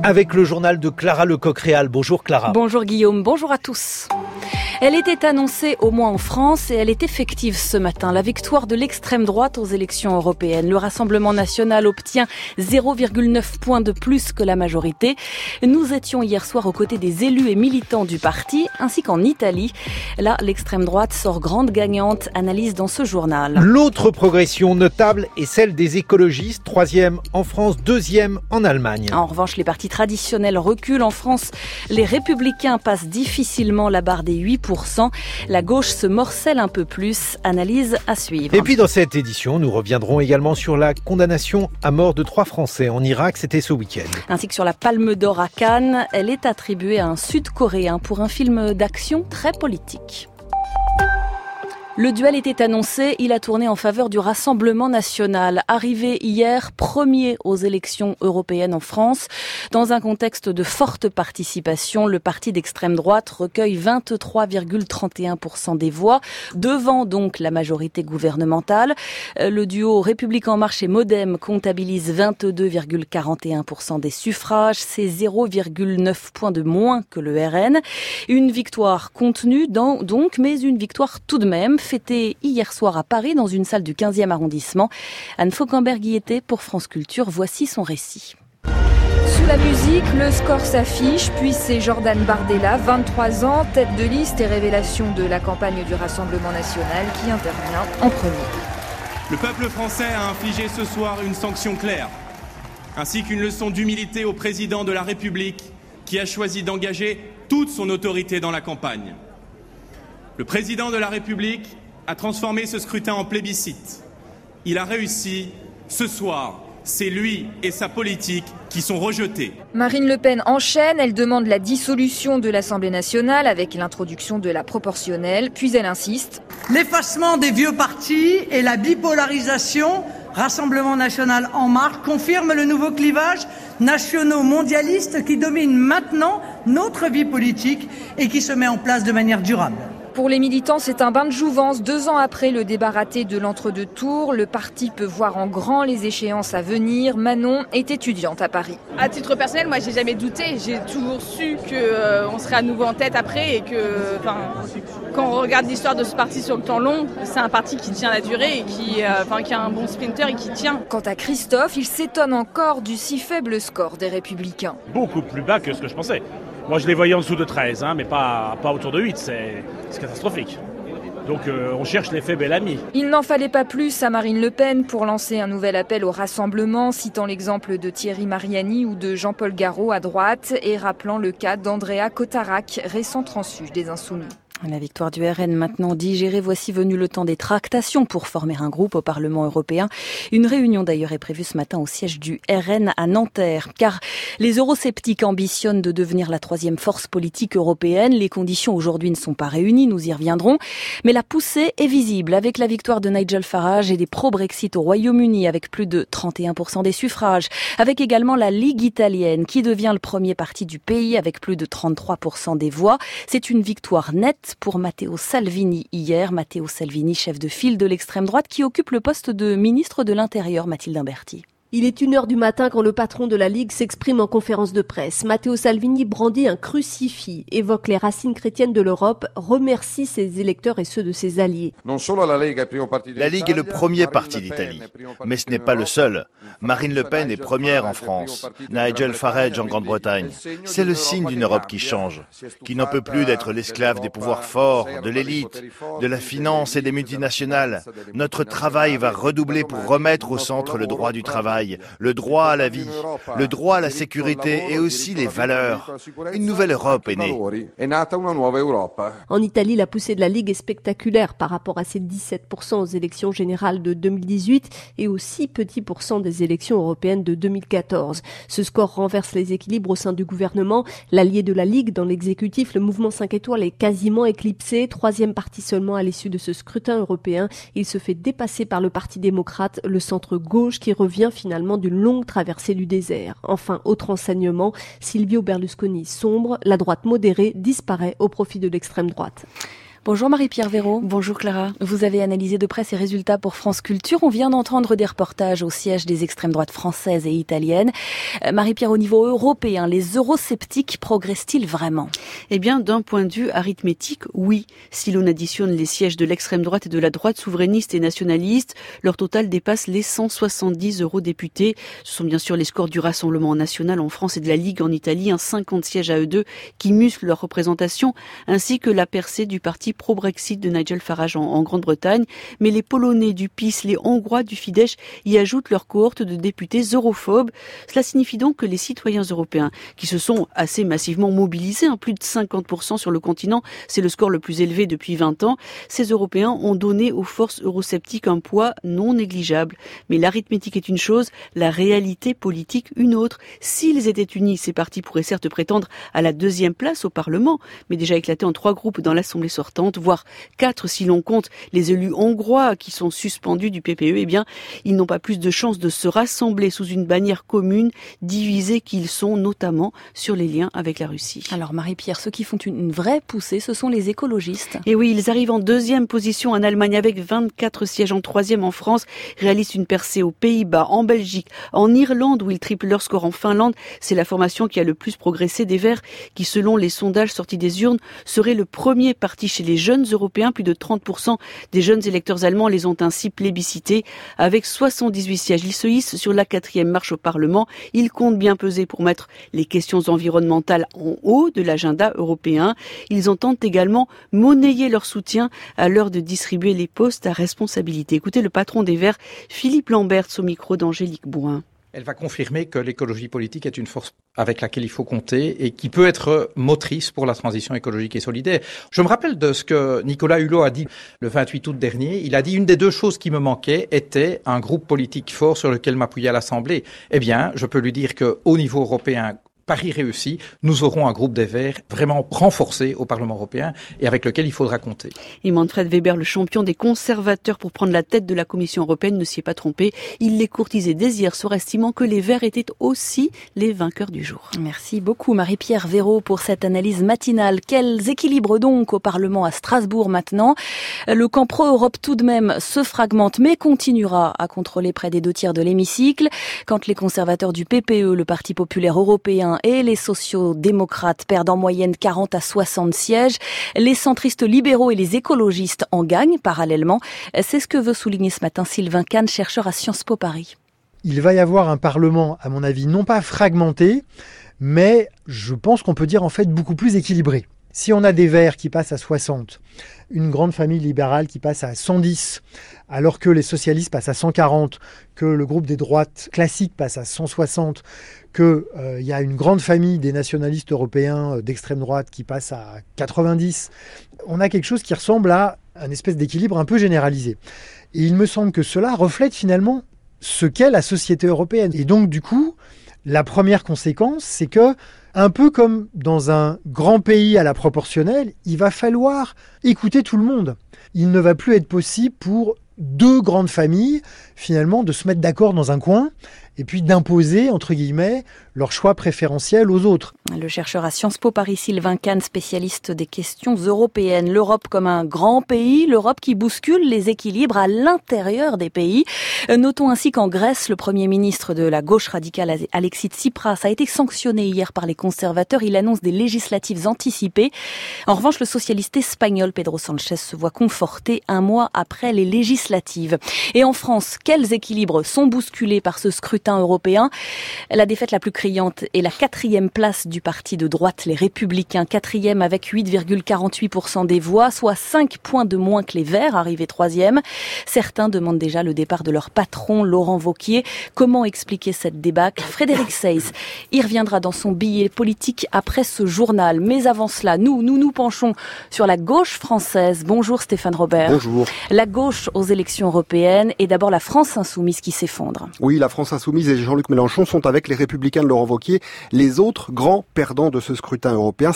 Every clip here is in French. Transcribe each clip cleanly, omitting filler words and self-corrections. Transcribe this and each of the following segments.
Avec le journal de Clara Lecoq-Réal. Bonjour Clara. Bonjour Guillaume, bonjour à tous. Elle était annoncée au moins en France et elle est effective ce matin. La victoire de l'extrême droite aux élections européennes. Le Rassemblement national obtient 0,9 points de plus que la majorité. Nous étions hier soir aux côtés des élus et militants du parti, ainsi qu'en Italie. Là, l'extrême droite sort grande gagnante, analyse dans ce journal. L'autre progression notable est celle des écologistes, 3e en France, 2e en Allemagne. En revanche, les partis traditionnels reculent. En France, les Républicains passent difficilement la barre des 8%. La gauche se morcelle un peu plus. Analyse à suivre. Et puis dans cette édition, nous reviendrons également sur la condamnation à mort de 3 Français en Irak. C'était ce week-end. Ainsi que sur la Palme d'Or à Cannes. Elle est attribuée à un Sud-Coréen pour un film d'action très politique. Le duel était annoncé, il a tourné en faveur du Rassemblement national. Arrivé hier, premier aux élections européennes en France. Dans un contexte de forte participation, le parti d'extrême droite recueille 23,31% des voix, devant donc la majorité gouvernementale. Le duo République En Marche et Modem comptabilise 22,41% des suffrages. C'est 0,9 points de moins que le RN. Une victoire contenue donc, mais une victoire tout de même. Fêté hier soir à Paris dans une salle du 15e arrondissement. Anne Fauquemberg y était pour France Culture. Voici son récit. Sous la musique, le score s'affiche, puis c'est Jordan Bardella, 23 ans, tête de liste et révélation de la campagne du Rassemblement national qui intervient en premier. Le peuple français a infligé ce soir une sanction claire, ainsi qu'une leçon d'humilité au président de la République qui a choisi d'engager toute son autorité dans la campagne. Le président de la République a transformé ce scrutin en plébiscite. Il a réussi. Ce soir, c'est lui et sa politique qui sont rejetés. Marine Le Pen enchaîne. Elle demande la dissolution de l'Assemblée nationale avec l'introduction de la proportionnelle. Puis elle insiste. L'effacement des vieux partis et la bipolarisation, Rassemblement national En Marche, confirment le nouveau clivage nationaux-mondialiste qui domine maintenant notre vie politique et qui se met en place de manière durable. Pour les militants, c'est un bain de jouvence. 2 ans après le débat raté de l'entre-deux tours, le parti peut voir en grand les échéances à venir. Manon est étudiante à Paris. À titre personnel, moi, j'ai jamais douté. J'ai toujours su qu'on serait à nouveau en tête après et que, quand on regarde l'histoire de ce parti sur le temps long, c'est un parti qui tient la durée et qui a un bon sprinter et qui tient. Quant à Christophe, il s'étonne encore du si faible score des Républicains. Beaucoup plus bas que ce que je pensais. Moi, je les voyais en dessous de 13, mais pas autour de 8, c'est catastrophique. Donc on cherche l'effet Bellamy. Il n'en fallait pas plus à Marine Le Pen pour lancer un nouvel appel au rassemblement, citant l'exemple de Thierry Mariani ou de Jean-Paul Garot à droite et rappelant le cas d'Andrea Cotarac, récent transfuge des Insoumis. La victoire du RN maintenant digérée, voici venu le temps des tractations pour former un groupe au Parlement européen. Une réunion d'ailleurs est prévue ce matin au siège du RN à Nanterre. Car les eurosceptiques ambitionnent de devenir la 3e force politique européenne. Les conditions aujourd'hui ne sont pas réunies, nous y reviendrons. Mais la poussée est visible avec la victoire de Nigel Farage et des pro-Brexit au Royaume-Uni avec plus de 31% des suffrages. Avec également la Ligue italienne qui devient le premier parti du pays avec plus de 33% des voix. C'est une victoire nette pour Matteo Salvini hier. Matteo Salvini, chef de file de l'extrême droite qui occupe le poste de ministre de l'Intérieur, Mathilde Imberti. Il est 1h du matin quand le patron de la Ligue s'exprime en conférence de presse. Matteo Salvini brandit un crucifix, évoque les racines chrétiennes de l'Europe, remercie ses électeurs et ceux de ses alliés. La Ligue est le premier parti d'Italie, mais ce n'est pas le seul. Marine Le Pen est première en France, Nigel Farage en Grande-Bretagne. C'est le signe d'une Europe qui change, qui n'en peut plus d'être l'esclave des pouvoirs forts, de l'élite, de la finance et des multinationales. Notre travail va redoubler pour remettre au centre le droit du travail, le droit à la vie, le droit à la sécurité et aussi les valeurs. Une nouvelle Europe est née. En Italie, la poussée de la Ligue est spectaculaire par rapport à ses 17% aux élections générales de 2018 et aux 6 petits % des élections européennes de 2014. Ce score renverse les équilibres au sein du gouvernement. L'allié de la Ligue dans l'exécutif, le mouvement 5 étoiles, est quasiment éclipsé. 3e parti seulement à l'issue de ce scrutin européen. Il se fait dépasser par le Parti démocrate, le centre-gauche qui revient finalement d'une longue traversée du désert. Enfin, autre enseignement, Silvio Berlusconi sombre, la droite modérée disparaît au profit de l'extrême droite. Bonjour Marie-Pierre Véraud. Bonjour Clara. Vous avez analysé de près ces résultats pour France Culture. On vient d'entendre des reportages au siège des extrêmes droites françaises et italiennes. Marie-Pierre, au niveau européen, les eurosceptiques progressent-ils vraiment ? Eh bien, d'un point de vue arithmétique, oui. Si l'on additionne les sièges de l'extrême droite et de la droite souverainiste et nationaliste, leur total dépasse les 170 eurodéputés. Ce sont bien sûr les scores du Rassemblement national en France et de la Ligue en Italie, 50 sièges à eux deux qui musclent leur représentation, ainsi que la percée du parti pro-Brexit de Nigel Farage en Grande-Bretagne. Mais les Polonais du PiS, les Hongrois du Fidesz y ajoutent leur cohorte de députés europhobes. Cela signifie donc que les citoyens européens, qui se sont assez massivement mobilisés, plus de 50% sur le continent, c'est le score le plus élevé depuis 20 ans, ces Européens ont donné aux forces eurosceptiques un poids non négligeable. Mais l'arithmétique est une chose, la réalité politique une autre. S'ils étaient unis, ces partis pourraient certes prétendre à la deuxième place au Parlement, mais déjà éclatés en 3 groupes dans l'Assemblée sortante, voire 4 si l'on compte les élus hongrois qui sont suspendus du PPE, eh bien, ils n'ont pas plus de chances de se rassembler sous une bannière commune, divisés qu'ils sont notamment sur les liens avec la Russie. Alors Marie-Pierre, ceux qui font une vraie poussée, ce sont les écologistes. Et oui, ils arrivent en 2e position en Allemagne avec 24 sièges, en 3e en France, réalisent une percée aux Pays-Bas, en Belgique, en Irlande où ils triplent leur score, en Finlande. C'est la formation qui a le plus progressé des Verts, qui selon les sondages sortis des urnes, serait le premier parti chez les jeunes Européens. Plus de 30% des jeunes électeurs allemands les ont ainsi plébiscités. Avec 78 sièges, ils se hissent sur la 4e marche au Parlement. Ils comptent bien peser pour mettre les questions environnementales en haut de l'agenda européen. Ils entendent également monnayer leur soutien à l'heure de distribuer les postes à responsabilité. Écoutez le patron des Verts, Philippe Lamberts, au micro d'Angélique Bouin. Elle va confirmer que l'écologie politique est une force avec laquelle il faut compter et qui peut être motrice pour la transition écologique et solidaire. Je me rappelle de ce que Nicolas Hulot a dit le 28 août dernier. Il a dit une des 2 choses qui me manquaient était un groupe politique fort sur lequel m'appuyer à l'Assemblée. Eh bien, je peux lui dire qu'au niveau européen, Paris réussi, nous aurons un groupe des Verts vraiment renforcé au Parlement européen et avec lequel il faudra compter. Et Manfred Weber, le champion des conservateurs pour prendre la tête de la Commission européenne, ne s'y est pas trompé. Il les courtisait dès hier soir, estimant que les Verts étaient aussi les vainqueurs du jour. Merci beaucoup Marie-Pierre Véraud pour cette analyse matinale. Quels équilibres donc au Parlement à Strasbourg maintenant ? Le camp pro-Europe tout de même se fragmente mais continuera à contrôler près des 2/3 de l'hémicycle. Quand les conservateurs du PPE, le Parti populaire européen, et les sociaux-démocrates perdent en moyenne 40 à 60 sièges. Les centristes libéraux et les écologistes en gagnent parallèlement. C'est ce que veut souligner ce matin Sylvain Kahn, chercheur à Sciences Po Paris. Il va y avoir un Parlement, à mon avis, non pas fragmenté, mais je pense qu'on peut dire en fait beaucoup plus équilibré. Si on a des Verts qui passent à 60, une grande famille libérale qui passe à 110, alors que les socialistes passent à 140, que le groupe des droites classiques passe à 160, qu'il y a une grande famille des nationalistes européens d'extrême droite qui passe à 90, on a quelque chose qui ressemble à un espèce d'équilibre un peu généralisé. Et il me semble que cela reflète finalement ce qu'est la société européenne. Et donc du coup, la première conséquence, c'est que un peu comme dans un grand pays à la proportionnelle, il va falloir écouter tout le monde. Il ne va plus être possible pour 2 grandes familles, finalement, de se mettre d'accord dans un coin et puis d'imposer, entre guillemets, leur choix préférentiel aux autres. Le chercheur à Sciences Po Paris, Sylvain Kahn, spécialiste des questions européennes. L'Europe comme un grand pays, l'Europe qui bouscule les équilibres à l'intérieur des pays. Notons ainsi qu'en Grèce, le Premier ministre de la gauche radicale, Alexis Tsipras, a été sanctionné hier par les conservateurs. Il annonce des législatives anticipées. En revanche, le socialiste espagnol Pedro Sánchez se voit conforté un mois après les législatives. Et en France, quels équilibres sont bousculés par ce scrutin européen? La défaite la plus criante est la 4e place du parti de droite, les Républicains, 4e avec 8,48% des voix, soit 5 points de moins que les Verts, arrivés 3e. Certains demandent déjà le départ de leur patron, Laurent Wauquiez. Comment expliquer cette débâcle? Frédéric Seyss y reviendra dans son billet politique après ce journal. Mais avant cela, nous penchons sur la gauche française. Bonjour Stéphane Robert. Bonjour. La gauche aux élections européennes et d'abord la France insoumise qui s'effondre. Oui, la France insoumise et Jean-Luc Mélenchon sont avec les Républicains de Laurent Wauquiez les autres grands perdants de ce scrutin européen.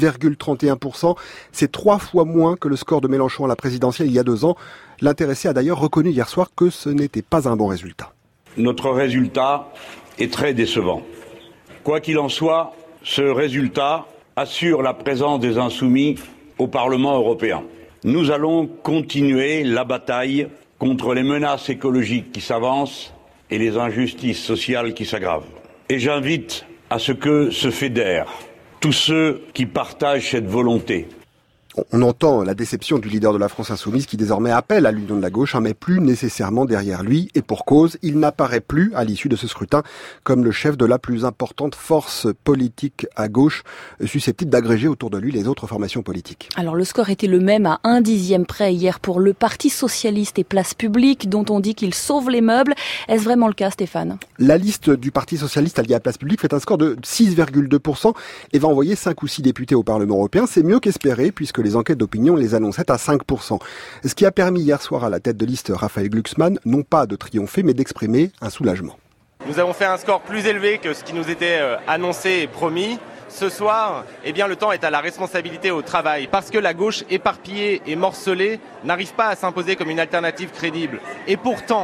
6,31%, c'est 3 fois moins que le score de Mélenchon à la présidentielle il y a 2 ans. L'intéressé a d'ailleurs reconnu hier soir que ce n'était pas un bon résultat. Notre résultat est très décevant. Quoi qu'il en soit, ce résultat assure la présence des Insoumis au Parlement européen. Nous allons continuer la bataille contre les menaces écologiques qui s'avancent et les injustices sociales qui s'aggravent. Et j'invite à ce que se fédèrent tous ceux qui partagent cette volonté. On entend la déception du leader de la France Insoumise qui désormais appelle à l'union de la gauche, mais plus nécessairement derrière lui. Et pour cause, il n'apparaît plus à l'issue de ce scrutin comme le chef de la plus importante force politique à gauche, susceptible d'agréger autour de lui les autres formations politiques. Alors le score était le même à 1/10 près hier pour le Parti Socialiste et Place Publique, dont on dit qu'il sauve les meubles. Est-ce vraiment le cas, Stéphane ? La liste du Parti Socialiste allié à Place Publique fait un score de 6,2% et va envoyer 5 ou 6 députés au Parlement européen. C'est mieux qu'espéré puisque les enquêtes d'opinion les annonçaient à 5%. Ce qui a permis hier soir à la tête de liste Raphaël Glucksmann, non pas de triompher, mais d'exprimer un soulagement. Nous avons fait un score plus élevé que ce qui nous était annoncé et promis. Ce soir, le temps est à la responsabilité au travail. Parce que la gauche éparpillée et morcelée n'arrive pas à s'imposer comme une alternative crédible. Et pourtant,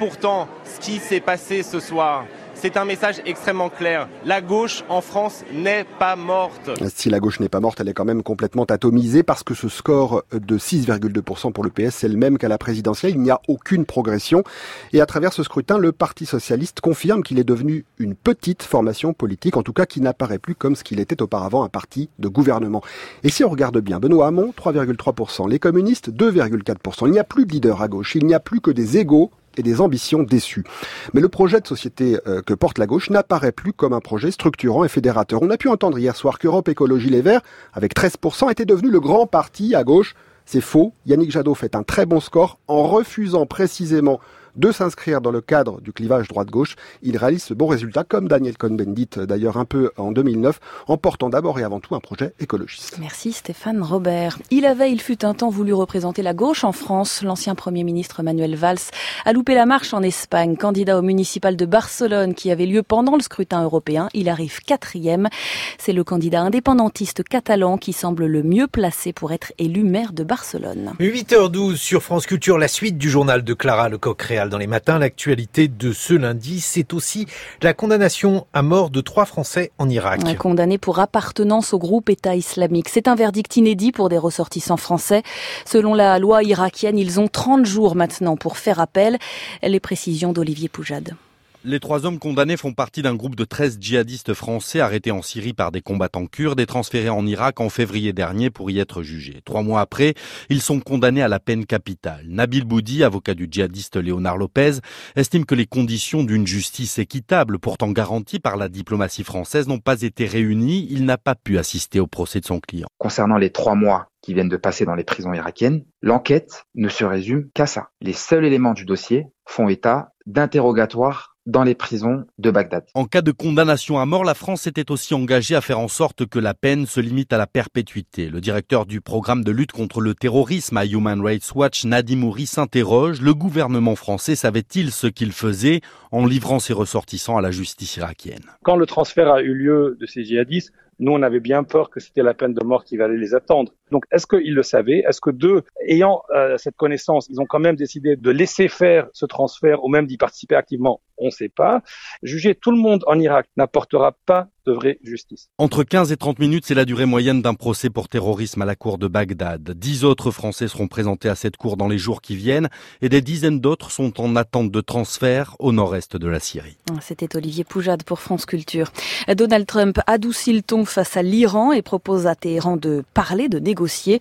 ce qui s'est passé ce soir, c'est un message extrêmement clair. La gauche en France n'est pas morte. Si la gauche n'est pas morte, elle est quand même complètement atomisée parce que ce score de 6,2% pour le PS, c'est le même qu'à la présidentielle. Il n'y a aucune progression. Et à travers ce scrutin, le Parti Socialiste confirme qu'il est devenu une petite formation politique, en tout cas qui n'apparaît plus comme ce qu'il était auparavant, un parti de gouvernement. Et si on regarde bien, Benoît Hamon, 3,3%. Les communistes, 2,4%. Il n'y a plus de leader à gauche. Il n'y a plus que des égos et des ambitions déçues. Mais le projet de société que porte la gauche n'apparaît plus comme un projet structurant et fédérateur. On a pu entendre hier soir qu'Europe Écologie Les Verts, avec 13%, était devenu le grand parti à gauche. C'est faux. Yannick Jadot fait un très bon score en refusant précisément de s'inscrire dans le cadre du clivage droite-gauche. Il réalise ce bon résultat, comme Daniel Cohn-Bendit, d'ailleurs un peu en 2009, en portant d'abord et avant tout un projet écologiste. Merci Stéphane Robert. Il fut un temps voulu représenter la gauche en France. L'ancien Premier ministre Manuel Valls a loupé la marche en Espagne. Candidat au municipal de Barcelone qui avait lieu pendant le scrutin européen, il arrive 4e. C'est le candidat indépendantiste catalan qui semble le mieux placé pour être élu maire de Barcelone. 8h12 sur France Culture, la suite du journal de Clara Lecoq-Réal dans les matins. L'actualité de ce lundi, c'est aussi la condamnation à mort de 3 Français en Irak. Condamnés pour appartenance au groupe État islamique. C'est un verdict inédit pour des ressortissants français. Selon la loi irakienne, ils ont 30 jours maintenant pour faire appel. Les précisions d'Olivier Poujade. Les 3 hommes condamnés font partie d'un groupe de 13 djihadistes français arrêtés en Syrie par des combattants kurdes et transférés en Irak en février dernier pour y être jugés. 3 mois après, ils sont condamnés à la peine capitale. Nabil Boudi, avocat du djihadiste Léonard Lopez, estime que les conditions d'une justice équitable, pourtant garantie par la diplomatie française, n'ont pas été réunies. Il n'a pas pu assister au procès de son client. Concernant les 3 mois qui viennent de passer dans les prisons irakiennes, l'enquête ne se résume qu'à ça. Les seuls éléments du dossier font état d'interrogatoires dans les prisons de Bagdad. En cas de condamnation à mort, la France s'était aussi engagée à faire en sorte que la peine se limite à la perpétuité. Le directeur du programme de lutte contre le terrorisme à Human Rights Watch, Nadim Mouri, s'interroge. Le gouvernement français savait-il ce qu'il faisait en livrant ses ressortissants à la justice irakienne ? Quand le transfert a eu lieu de ces djihadistes, nous, on avait bien peur que c'était la peine de mort qui allait les attendre. Donc, est-ce qu'ils le savaient ? Est-ce que ayant cette connaissance, ils ont quand même décidé de laisser faire ce transfert ou même d'y participer activement ? On ne sait pas. Juger tout le monde en Irak n'apportera pas de vraie justice. Entre 15 et 30 minutes, c'est la durée moyenne d'un procès pour terrorisme à la cour de Bagdad. 10 autres Français seront présentés à cette cour dans les jours qui viennent et des dizaines d'autres sont en attente de transfert au nord-est de la Syrie. C'était Olivier Poujade pour France Culture. Donald Trump adoucit le ton face à l'Iran et propose à Téhéran de parler, de négocier.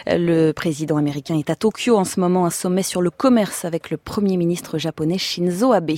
Le président américain est à Tokyo en ce moment, un sommet sur le commerce avec le Premier ministre japonais Shinzo Abe.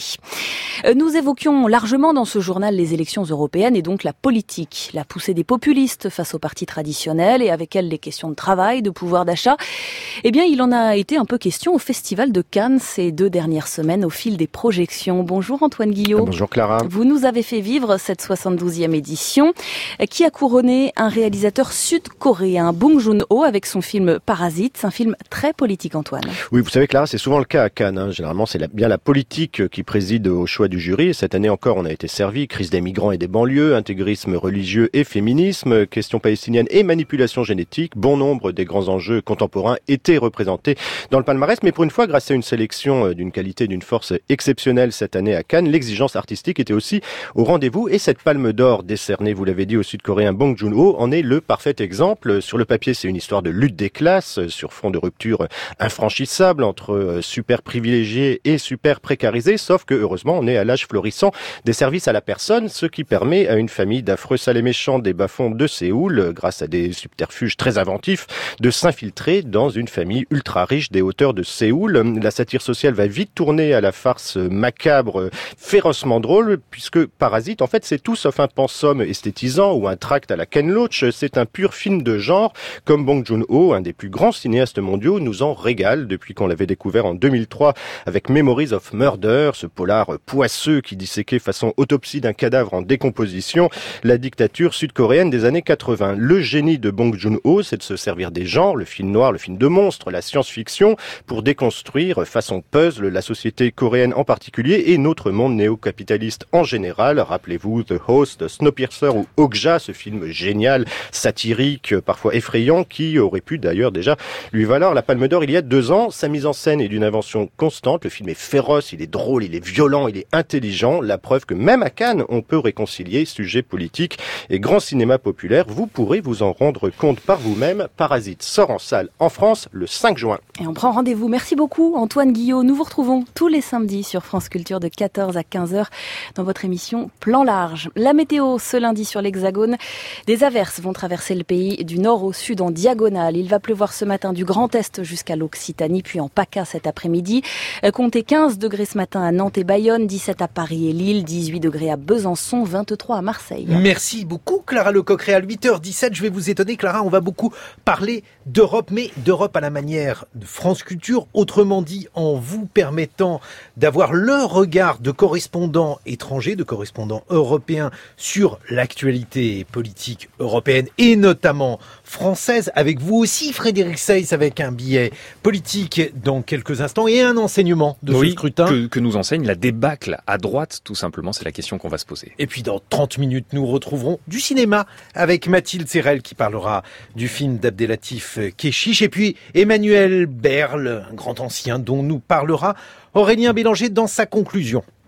Nous évoquions largement dans ce journal les élections européennes et donc la politique, la poussée des populistes face aux partis traditionnels et avec elles les questions de travail, de pouvoir d'achat. Eh bien, il en a été un peu question au Festival de Cannes ces 2 dernières semaines au fil des projections. Bonjour Antoine Guillot. Bonjour Clara. Vous nous avez fait vivre cette 72e édition qui a couronné un réalisateur sud-coréen, Bong Joon-ho, avec son film Parasite. C'est un film très politique, Antoine. Oui, vous savez Clara, c'est souvent le cas à Cannes. Généralement, c'est bien la politique qui préside au choix du jury. Et cette année encore, on a été servi. Crise des migrants et des banlieues, intégrisme religieux et féminisme, question palestinienne et manipulation génétique. Bon nombre des grands enjeux contemporains étaient représentés dans le palmarès. Mais pour une fois, grâce à une sélection d'une qualité, d'une force exceptionnelle cette année à Cannes, l'exigence artistique était aussi au rendez-vous. Et cette palme d'or décernée, vous l'avez dit, au Sud-Coréen Bong Joon-ho en est le parfait exemple. Sur le papier, réalité, c'est une histoire de lutte des classes sur fond de rupture infranchissable entre super privilégiés et super précarisés, sauf que, heureusement, on est à l'âge florissant des services à la personne, ce qui permet à une famille d'affreux sales et méchants des bas-fonds de Séoul, grâce à des subterfuges très inventifs, de s'infiltrer dans une famille ultra riche des hauteurs de Séoul. La satire sociale va vite tourner à la farce macabre, férocement drôle, puisque Parasite, en fait, c'est tout sauf un pensum esthétisant ou un tract à la Ken Loach. C'est un pur film de genre, comme Bong Joon-ho, un des plus grands cinéastes mondiaux, nous en régale depuis qu'on l'avait découvert en 2003 avec Memories of Murder, ce polar poisseux qui disséquait façon autopsie d'un cadavre en décomposition la dictature sud-coréenne des années 80. Le génie de Bong Joon-ho, c'est de se servir des genres, le film noir, le film de monstre, la science-fiction, pour déconstruire façon puzzle la société coréenne en particulier et notre monde néo-capitaliste en général. Rappelez-vous The Host, Snowpiercer ou Okja, ce film génial, satirique, parfois effrayant, qui aurait pu d'ailleurs déjà lui valoir la Palme d'Or il y a 2 ans. Sa mise en scène est d'une invention constante. Le film est féroce, il est drôle, il est violent, il est intelligent. La preuve que même à Cannes, on peut réconcilier sujet politique et grand cinéma populaire. Vous pourrez vous en rendre compte par vous-même. Parasite sort en salle en France le 5 juin. Et on prend rendez-vous. Merci beaucoup Antoine Guillot. Nous vous retrouvons tous les samedis sur France Culture de 14 à 15h dans votre émission Plan Large. La météo ce lundi sur l'Hexagone. Des averses vont traverser le pays du nord au sud en diagonale. Il va pleuvoir ce matin du Grand Est jusqu'à l'Occitanie, puis en PACA cet après-midi. Comptez 15 degrés ce matin à Nantes et Bayonne, 17 à Paris et Lille, 18 degrés à Besançon, 23 à Marseille. Merci beaucoup Clara Lecoq. À 8h17, je vais vous étonner Clara, on va beaucoup parler d'Europe, mais d'Europe à la manière de France Culture, autrement dit en vous permettant d'avoir le regard de correspondants étrangers, de correspondants européens sur l'actualité politique européenne et notamment française. Avec vous aussi Frédéric Seyss avec un billet politique dans quelques instants et un enseignement de ce scrutin. Que nous enseigne la débâcle à droite, tout simplement, c'est la question qu'on va se poser. Et puis dans 30 minutes, nous retrouverons du cinéma avec Mathilde Serrel qui parlera du film d'Abdelatif Kechiche et puis Emmanuel Berle, un grand ancien dont nous parlera Aurélien Bélanger dans sa conclusion.